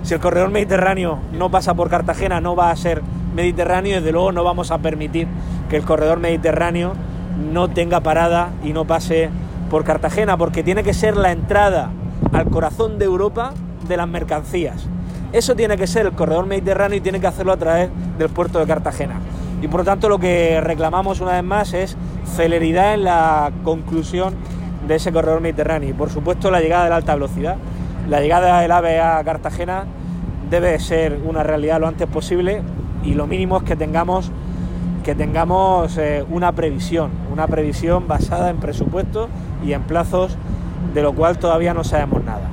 Si el corredor mediterráneo no pasa por Cartagena, no va a ser mediterráneo, y desde luego no vamos a permitir que el corredor mediterráneo no tenga parada y no pase por Cartagena, porque tiene que ser la entrada al corazón de Europa de las mercancías. Eso tiene que ser el corredor mediterráneo y tiene que hacerlo a través del puerto de Cartagena. Y por lo tanto lo que reclamamos una vez más es celeridad en la conclusión de ese corredor mediterráneo. Y por supuesto la llegada de la alta velocidad. La llegada del AVE a Cartagena debe ser una realidad lo antes posible, y lo mínimo es que tengamos una previsión basada en presupuesto y en plazos, de lo cual todavía no sabemos nada.